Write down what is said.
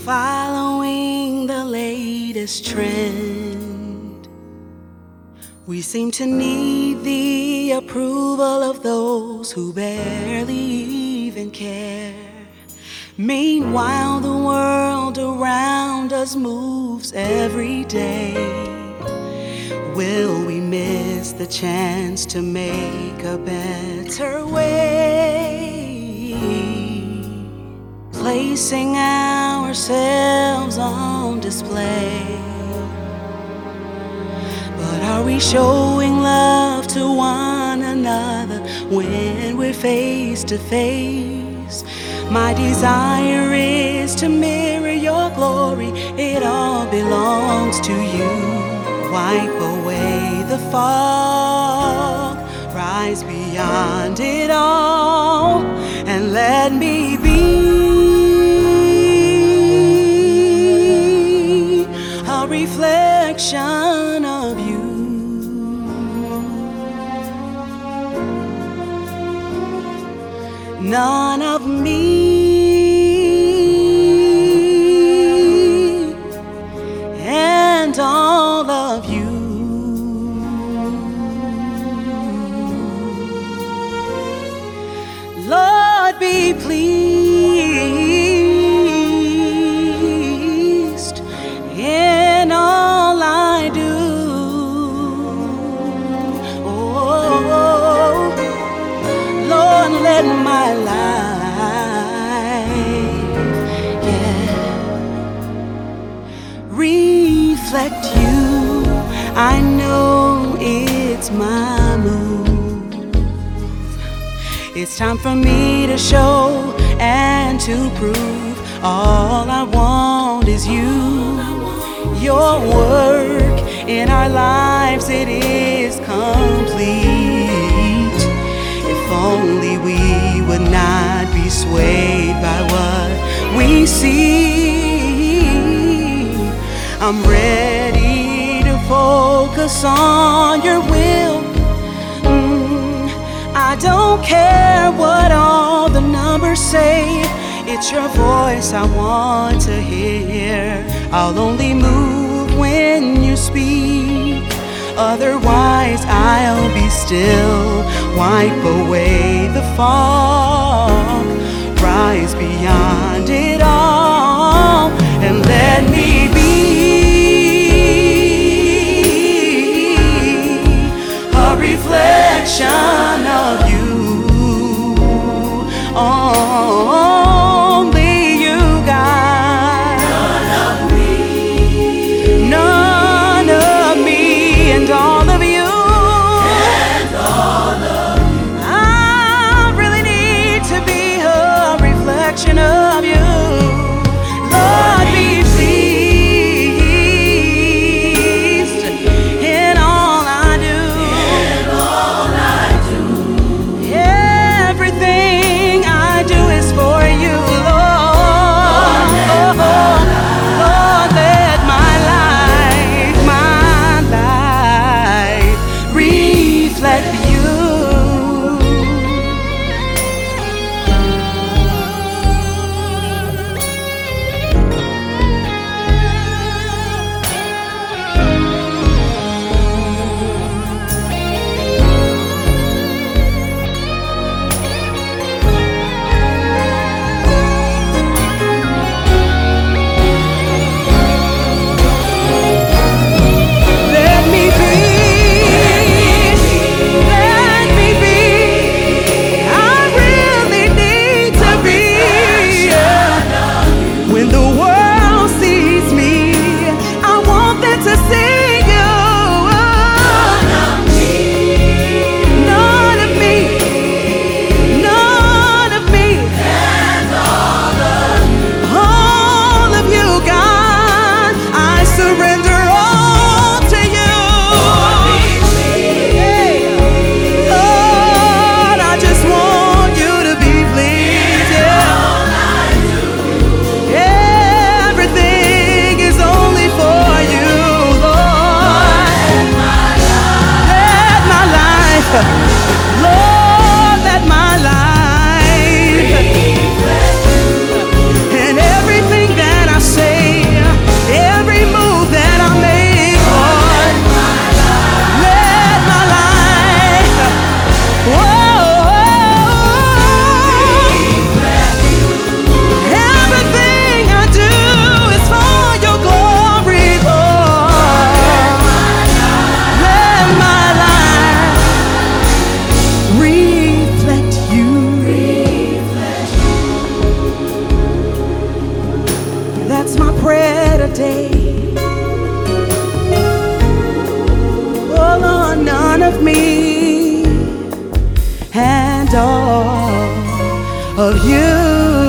Following the latest trend, we seem to need the approval of those who barely even care. Meanwhile, the world around us moves every day. Will we miss the chance to make a better way? Placing ourselves on display. But are we showing love to one another when we're face to face? My desire is to mirror your glory. It all belongs to you. Wipe away the fog, rise beyond it all, and let me be a reflection of you. None of me and all of you. Lord, be pleased in all I do. Oh, Lord, let my life, reflect you. I know it's my move. It's time for me to show and to prove. All I want is you. Your work in our lives, it is complete. If only we would not be swayed by what we see. I'm ready to focus on your will. I don't care what all the numbers say. It's your voice I want to hear. I'll only move when you speak. Otherwise I'll be still. Wipe away the fog, rise beyond it all, and let me be a reflection of you. Only you, God. None of me and all of you. I really need to be a reflection of you. day. Oh Lord, none of me and all of you.